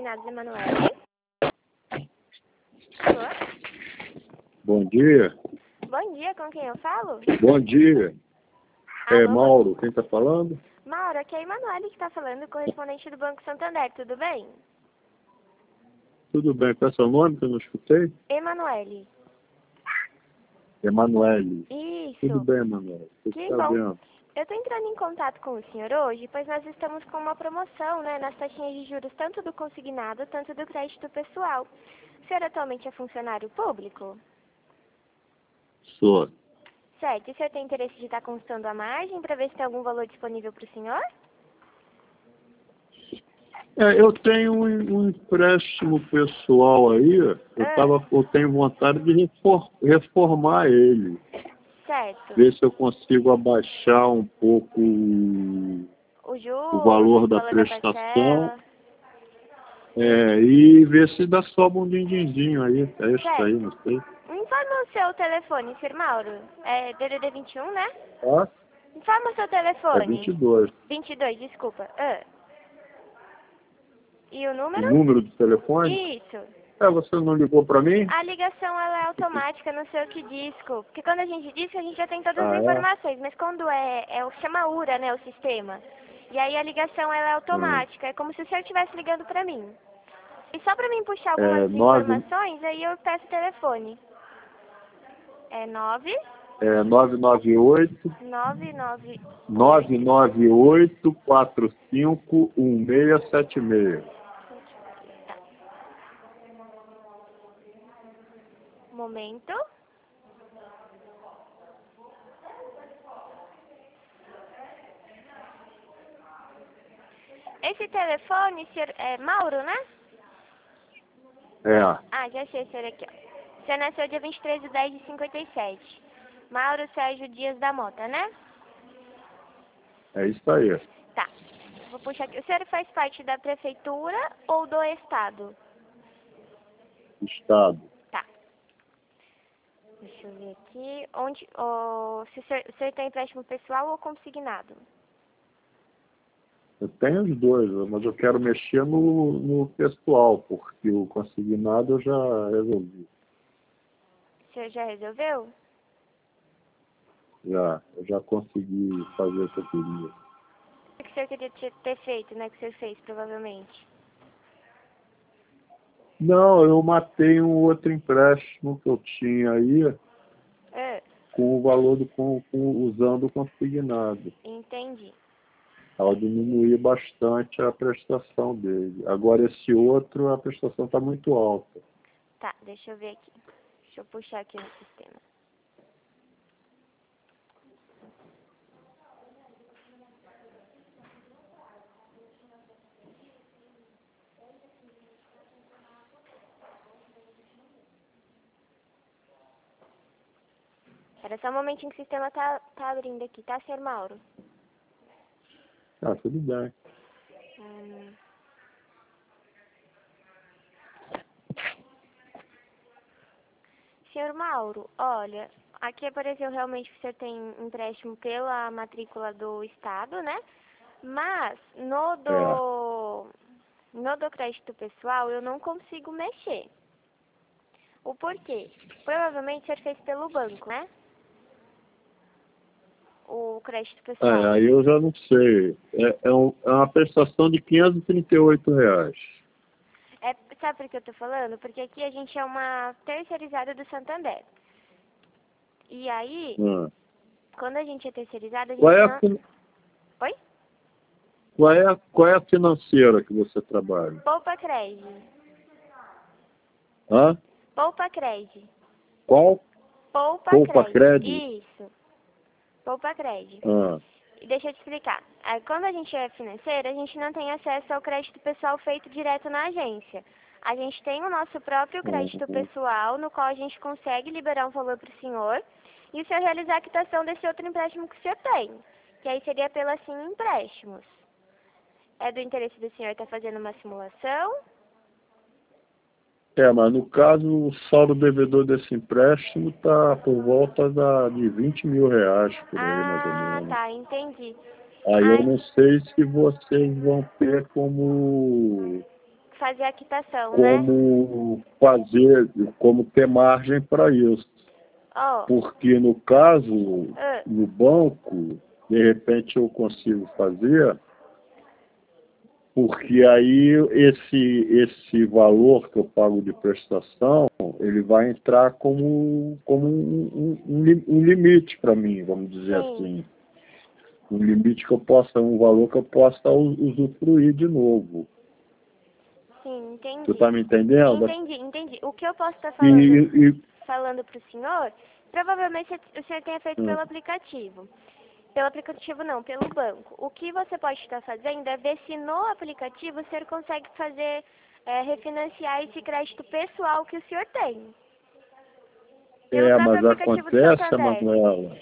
Consignados Emanuele. Alô? Bom dia. Bom dia, com quem eu falo? Bom dia. É Alô? Mauro, quem está falando? Mauro, aqui é a Emanuele que está falando, correspondente do Banco Santander, tudo bem? Tudo bem, qual é seu nome que eu não escutei? Emanuele. Emanuele. Tudo Isso. bem, Emanuele. O que Que está bom. vendo? Eu estou entrando em contato com o senhor hoje, pois nós estamos com uma promoção, né, nas taxinhas de juros, tanto do consignado, tanto do crédito pessoal. O senhor atualmente é funcionário público? Sou. Certo. E o senhor tem interesse de estar consultando a margem para ver se tem algum valor disponível para o senhor? Eu tenho um empréstimo pessoal aí, eu tenho vontade de reformar ele. Certo. Ver se eu consigo abaixar um pouco o O juros, valor o da valor da prestação. parcela. E ver se dá sobra um din-dinzinho aí. É isso aí, não sei. Informa o seu telefone, Sr. Mauro. É DDD 21, né? Tá? Informa o seu É telefone. 22. 22, desculpa. E o O número? número do telefone? Isso. Você não ligou para mim? A ligação ela é automática, não sei o que disco. Porque quando a gente disca, a gente já tem todas as Ah, é? informações. Mas quando chama URA, né, o sistema. E aí a ligação ela é automática. É como se o senhor estivesse ligando para mim. E só para mim puxar algumas 9, informações, aí eu peço o telefone. É 998 998. 998 451676. Tá. Momento. Esse telefone, senhor, é Mauro, né? Ah, já achei, senhor, aqui, ó. Você nasceu dia 23/10/57. Mauro Sérgio Dias da Mota, né? É isso aí. Tá. Vou puxar aqui. O senhor faz parte da prefeitura ou do estado? Estado. Tá. Deixa eu ver aqui. Se o senhor tem empréstimo pessoal ou consignado? Eu tenho os dois, mas eu quero mexer no pessoal, porque o consignado eu já resolvi. O senhor já resolveu? Eu já consegui fazer o que eu queria. O que o senhor queria ter feito, né? Que o senhor fez, provavelmente. Não, eu matei um outro empréstimo que eu tinha aí com o valor usando o consignado. Entendi. Ao diminuir bastante a prestação dele. Agora esse outro, a prestação está muito alta. Tá, deixa eu ver aqui. Deixa eu puxar aqui no sistema. Era só um momentinho que o sistema tá abrindo aqui, tá, senhor Mauro? Tudo bem. Senhor Mauro, olha, aqui apareceu realmente que o senhor tem empréstimo pela matrícula do Estado, né? Mas no do crédito pessoal eu não consigo mexer. O porquê? Provavelmente o senhor fez pelo banco, né? O crédito pessoal. Aí eu já não sei. É uma prestação de R$ 538. Sabe por que eu tô falando? Porque aqui a gente é uma terceirizada do Santander. E aí, quando a gente é terceirizada, a gente não... Oi? Qual é a financeira que você trabalha? Poupa Cred. Hã? Poupa Cred. Qual? Poupa Cred? Isso. Poupa Cred. Ah. E deixa eu te explicar. Quando a gente é financeira, a gente não tem acesso ao crédito pessoal feito direto na agência. A gente tem o nosso próprio crédito pessoal, no qual a gente consegue liberar um valor para o senhor e o senhor realizar a quitação desse outro empréstimo que o senhor tem. Que aí seria pela Sim Empréstimos. É do interesse do senhor estar fazendo uma simulação? Mas no caso, o saldo devedor desse empréstimo está por volta de R$ 20 mil, por aí, mais ou menos. Tá, entendi. Aí eu não sei se vocês vão ter como fazer a quitação, né? Como ter margem para isso. Oh. Porque no caso, no banco, de repente eu consigo fazer, porque aí esse valor que eu pago de prestação, ele vai entrar como um limite para mim, vamos dizer assim. Um limite que eu possa, um valor que eu possa usufruir de novo. Sim, entendi. Tu está me entendendo? Entendi. O que eu posso estar falando, falando para o senhor, provavelmente o senhor tenha feito pelo aplicativo. Pelo aplicativo não, pelo banco. O que você pode estar fazendo é ver se no aplicativo o senhor consegue fazer, refinanciar esse crédito pessoal que o senhor tem. Mas acontece, Manuela.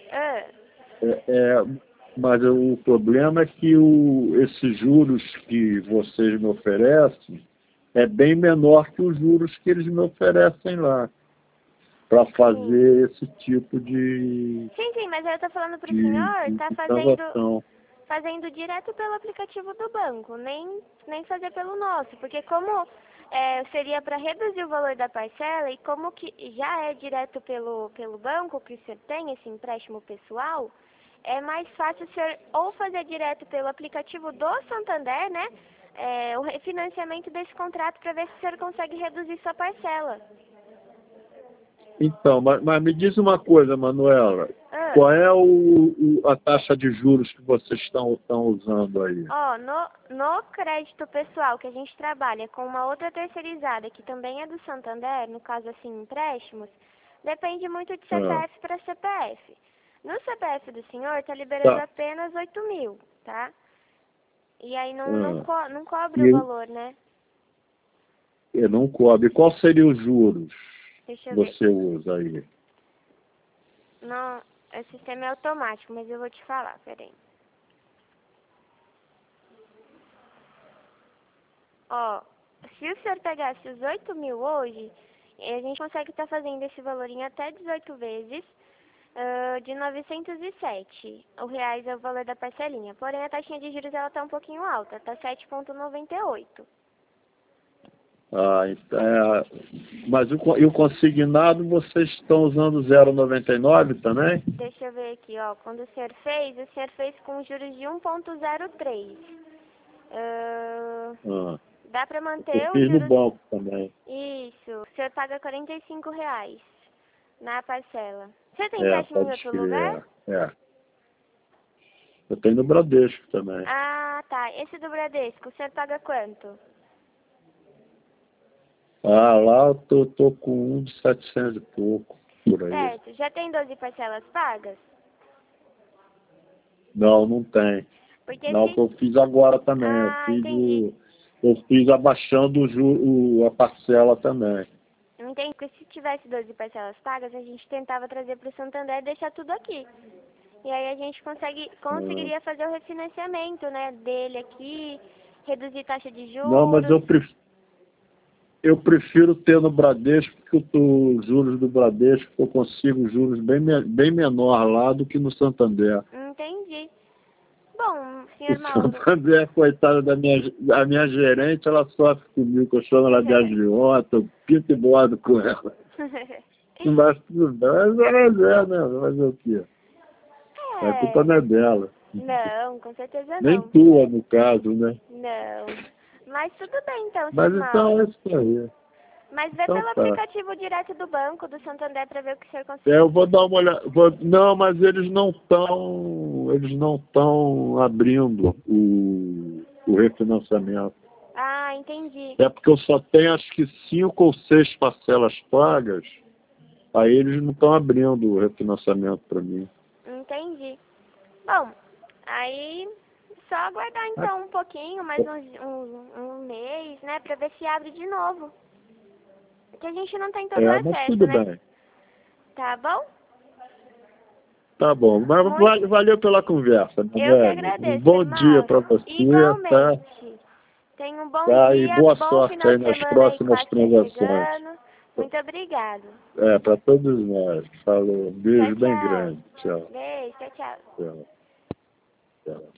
Mas o problema é que esses juros que vocês me oferecem é bem menor que os juros que eles me oferecem lá, para fazer esse tipo de... Sim, mas eu estou falando para o senhor, está fazendo direto pelo aplicativo do banco, nem fazer pelo nosso, porque como seria para reduzir o valor da parcela, e como que já é direto pelo banco que o senhor tem, esse empréstimo pessoal, é mais fácil o senhor ou fazer direto pelo aplicativo do Santander, né? O refinanciamento desse contrato para ver se o senhor consegue reduzir sua parcela. Então, mas me diz uma coisa, Manuela. Qual é a taxa de juros que vocês estão usando aí? No crédito pessoal que a gente trabalha com uma outra terceirizada, que também é do Santander, no caso assim, empréstimos, depende muito de CPF para CPF. No CPF do senhor está liberando apenas 8.000, tá? E aí não cobre o valor, né? Não cobre. Qual seria os juros que você usa aí? Não, o sistema é automático, mas eu vou te falar, peraí. Se o senhor pegasse os 8.000 hoje, a gente consegue estar fazendo esse valor em até 18 vezes, de 907. O reais é o valor da parcelinha. Porém, a taxinha de juros ela está um pouquinho alta, está 7,98. Mas o consignado vocês estão usando 0,99 também? Deixa eu ver aqui, quando o senhor fez com juros de 1,03. Dá para manter o juros... no banco também. Isso, o senhor paga R$45 na parcela. Você tem empréstimo em outro lugar? Eu tenho no Bradesco também. Ah, tá. Esse do Bradesco, o senhor paga quanto? Lá eu tô com um de 700 e pouco, por aí. Certo. Já tem 12 parcelas pagas? Não tem. Porque eu fiz agora também. Eu fiz abaixando a parcela também. Entendi. Porque se tivesse 12 parcelas pagas, a gente tentava trazer para o Santander e deixar tudo aqui. E aí a gente conseguiria fazer o refinanciamento, né, dele aqui, reduzir taxa de juros. Não, mas eu prefiro ter no Bradesco, porque os juros do Bradesco eu consigo juros bem menor lá do que no Santander. Entendi. Bom, senhor Mauro... O Santander, coitada da minha gerente, ela sofre comigo, que eu chamo ela de agiota, eu pinto e bordo com ela. Mas tudo bem, mas né? Fazer o quê? A culpa não é dela. Não, com certeza não. Nem tua, no caso, né? Não. Mas tudo bem, então, Mas então é isso aí. Mas vê pelo aplicativo direto do banco, do Santander, para ver o que o senhor consegue. Eu vou dar uma olhada. Não, mas eles não estão abrindo o refinanciamento. Ah, entendi. É porque eu só tenho acho que 5 ou 6 parcelas pagas, aí eles não estão abrindo o refinanciamento para mim. Entendi. Bom, aí só aguardar então um pouquinho, mais um mês, né, para ver se abre de novo. Porque a gente não tem todo o acesso, mas tudo né? bem. Tá bom? Tá bom, mas valeu pela conversa. Eu que agradeço. Um bom dia para você. Igualmente. Tá? Tenha um bom dia, e boa bom sorte final aí de nas semana próximas transações. Muito obrigado. Para todos nós. Falou. Um beijo bem grande. Tchau. Beijo, tchau. Tchau.